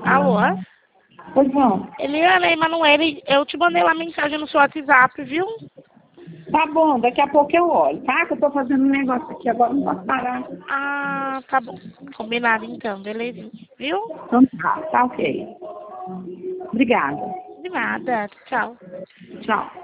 Alô? Pois não. Eliana, Emanuele, eu te mandei uma mensagem no seu WhatsApp, viu? Tá bom, daqui a pouco eu olho, tá? Que eu tô fazendo um negócio aqui, agora não posso parar. Ah, tá bom. Combinado então, beleza. Viu? Então tá ok. Obrigada. De nada. Tchau. Tchau.